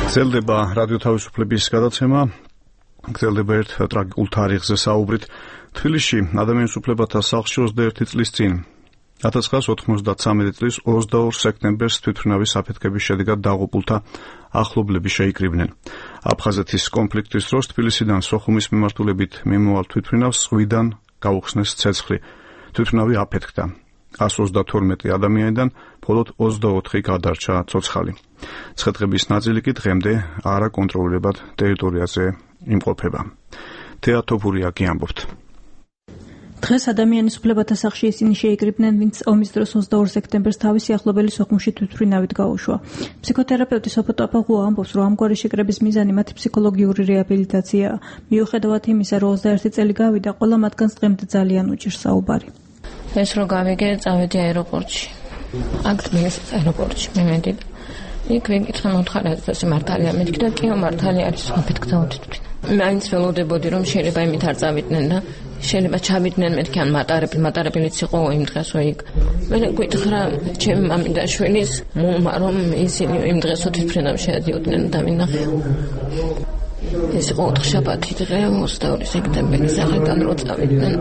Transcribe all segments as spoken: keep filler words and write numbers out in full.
გრძელდება რადიო თავისუფლების გადაცემა, გრძელდება ერთ ტრაგიკულ თარიღზე საუბრით. თბილისში ადამიანის უფლებათა სახლში ოცდაერთი წლის წინ ათას ცხრაას ოთხმოცდათსამეტი წლის ოცდაორ სექტემბერს თვითმფრინავის საფეთქების შედეგად დაღუპულთა ახლობლები შეიკრიბნენ. აფხაზეთის კონფლიქტის დროს თბილისიდან სოხუმის მიმართულებით მიმოვალ თვითმფრინავს ზღვიდან გაუხსნეს ცეცხლი. თვითმფრინავი აფეთქდა. ას ოცდათორმეტი ადამიანიდან მხოლოდ ოცდაოთხი გადარჩა ცოცხალი. ცხადყების ნაწილი კი დღემდე არაკონტროლირებად ტერიტორიაზე იმყოფება. თეა თოფურია გიამბობთ. დღეს ადამიანის უფლებათა სახლში ისინი შეიკრიბნენ, ვინც ომის დროს ოცდაორ სექტემბერს თავისი ახლობელი სოხუმში თვითმფრინავით გაუშვა. ფსიქოთერაპევტი სოფო ტაპაღუა ამბობს, რომ ამგვარი შეკრების მიზანი მათი ფსიქოლოგიური რეაბილიტაციაა. მიუხედავად იმისა, რომ ოცდაერთი წელი გავიდა, ყველა მათგანს დღემდე ძალიან უჭირს საუბარი. ეს რო გავიგე, წავედი აეროპორტში. აქ თბილისის აეროპორტში მე მედით. იქ ვიკითხე მოთხარეს მართალია, მეთქი და კიო მართალია არის საფეთქდა თვითმფრინავი. მაინც ველოდებოდი რომ შეიძლება იმით არ წავიდნენ და შეიძლება ჩავიდნენ მეთქი ან მატარები, მატარებელიც იყო იმ დღესო იქ. მე გვიტხრა ჩემი მამიდა შვილის მომა რომ ისინი იმ დღესო თვითმფრინავში შეადიოდნენ და მინახე. ეს იყო ოთხშაბათი დღე ოცდაორი სექტემბერი სახელთან რო წავიდნენ.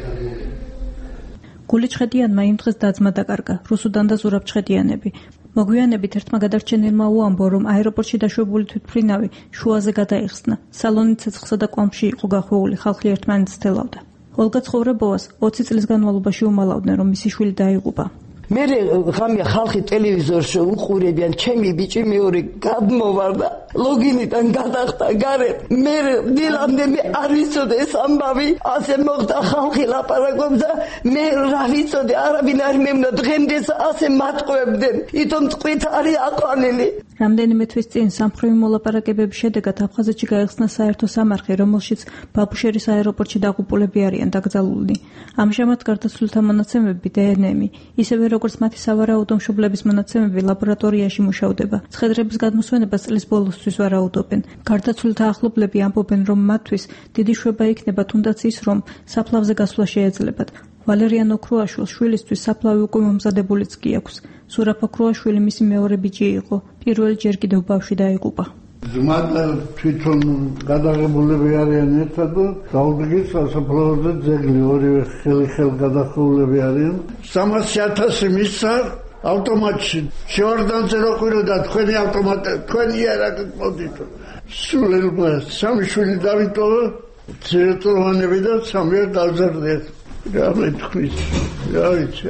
გულიჩხედიანმა იმ დღეს დაძმა დაკარგა, რუსუდან და ზურაბჩხედიანები. მოგვიანებით ერთმა გადარჩენილმა უამბო, რომ აეროპორტში დაშვებული თვითმფრინავი შუაზე გადაიხსნა. სალონი ცეცხლსა და კვამში იყო გახვეული, ხალხი ერთმანეთს თელავდა. ოლგა ცხოვრებოვას ოცი წლის განმავლობაში უმალავდნენ, რომ მისი შვილი დაიღუპა. მე ღამე ხალხი ტელევიზორში უყურებიან, ჩემი ბიჭი მეორე გადმოვარდა, ლოგინიდან გადახტა გარეთ. მე დილამდე მე არ ვიცოდი ეს ამბავი, ასე მოხდა, ხალხი ლაპარაკობს და მე რა ვიცოდი, არავინ არ მემნა, დღემდეც ასე მატყუებდნენ, ითომ ტყვით არის აყვანილი. რამდენიმე თვის წინ სამხრივი მოლაპარაკებების შედეგად აფხაზეთში გაიხსნა საერთო სამარხი, რომელშიც ბაბუშერის აეროპორტში დაღუპულები არიან დაკრძალულნი. ამჟამად გარდაცვლილთა მონაცემები დე ენ ემი, ისევე როგორც მათი სავარაუდო მშობლების მონაცემები ლაბორატორიაში მუშავდება. ცხედრების გადმოსვენებას წლის ბოლოსთვის ვარაუდობენ. გარდაცვლილთა ახლობლები ამბობენ, რომ მათთვის დიდი შვება იქნება, თუნდაც ის, რომ საფლავზე გასვლა შეეძლებათ. ვალერიან ოქრუაშვილს შვილისთვის საფლავი უკვე მომზადებულიც კი აქვს. სურაფ ოქრუაშვილი მისი მეორე ბიჭი იყო. პირველი ჯერ კიდევ ბავშვი დაიღუპა. ძმა და თვითონ გადაღებულები არიან ერთად და გაუდგეს სასაფლაოზე ძეგლი, ორივე ხელი ხელ გადახურულები არიან. სამასი ათასი მისცა ავტომატში. შევარდანზე რო ყვიროდა თქვენი ავტომატი, თქვენი არა გყოდით. სულელმა სამი შვილი დავიტოვა, ძირწლოვანები და სამია დავზარდეთ. რა მეთქვით, რა ვიცი,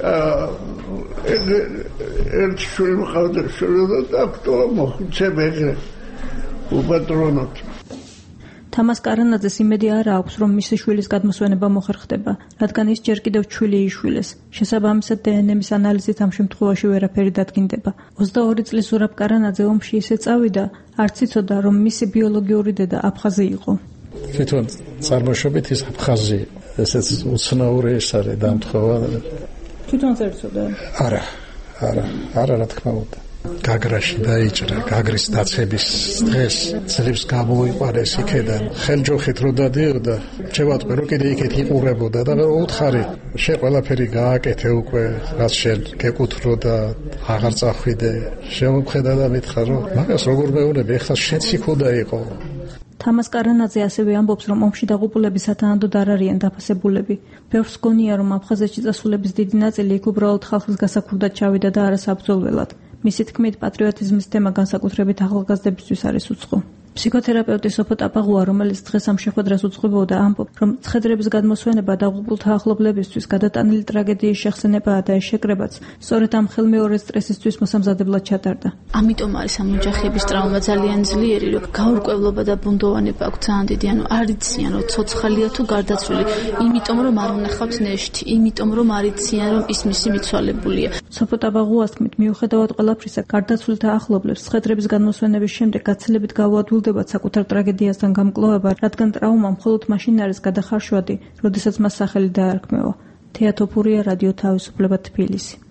ერთი შვილი მყავდა, შვილი და დაქტოვა მოხუცებ ეგრე, უპატრონოთ. თამას კარანაძეს იმედი არა აქვს, რომ მისი შვილის გადმოსვენება მოხერხდება, რადგან ის ჯერ კიდევ ჩვილი იშვილეს. შესაბამისად დე ენ ემის ანალიზით ამ შემთხვევაში ვერაფერი დადგინდება. ოცდაორი წლის ზურაბ კარანაძე ომში ისე წავიდა, არც იცოდა, რომ მისი ბიოლოგიური დედა აფხაზი იყო. თვითონ წარმოშობით ის აფხაზი, ესეც უცნაური ის არის დამთხოვა. თვითონ წერცოდა? არა, არა, არა რა თქმა უნდა. გაგრაში დაიჭრა, გაგრის დაცების დღეს ძლებს გამოიყარეს იქედან. ხელჯოხით რო დადიოდა, შევატყვი რომ კიდე იქეთ იყურებოდა და მე უთხარი, შე ყველაფერი გააკეთე უკვე, რაც შენ გეკუთრო და აღარ წახვიდე. შემოხედა და მითხრა რომ მაგას როგორ მეუბნები, ეხლა შენც იქ უნდა იყო. თამას კარანაძე ასევე ამბობს, რომ ომში დაღუპულები სათანადოდ არ არიან დაფასებულები. ბევრს გონია, რომ აფხაზეთში წასულების დიდი ნაწილი იქ უბრალოდ ხალხის გასაკვირდად ჩავიდა და არა საბრძოლველად. მისი თქმით, პატრიოტიზმის თემა განსაკუთრებით ახალგაზრდებისთვის არის უცხო. ფსიქოთერაპევტი სოფო ტაპაღუა, რომელიც დღეს ამ შეხვედრას უძღვებოდა, ამბობს, რომ ცხედრების გადმოსვენება დაღუპულთა ახლობლებისთვის გადატანილი ტრაგედიის შეხსენებაა და ეს შეკრებაც სწორედ ამ ხელმეორე სტრესისთვის მოსამზადებლად ჩატარდა. ამიტომ არის ამ ოჯახების ტრაუმა ძალიან ძლიერი, რომ გაურკვევლობა და ბუნდოვანება აქვს ძალიან დიდი, ანუ არ იციან, რომ ცოცხალია თუ გარდაცვლილი, იმიტომ რომ არ უნახავთ ნეშთი, იმიტომ რომ არ იციან, რომ ის მისი მიცვალებულია. სოფო ტაპაღუას თქმით, მიუხედავად ყველაფრისა, გარდაცვლილთა ახლობლებს ცხედრების გადმოსვენების შემდეგ გაცილებით გავუადვილ საკუთარ ტრაგედიასთან გამკლოვება, რადგან ტრაუმა მხოლოდ მაშინ არის გადახარშვადი, როდესაც მას სახელი დაარქმევა. თეა თოფურია, რადიო თავისუფლება, თბილისი.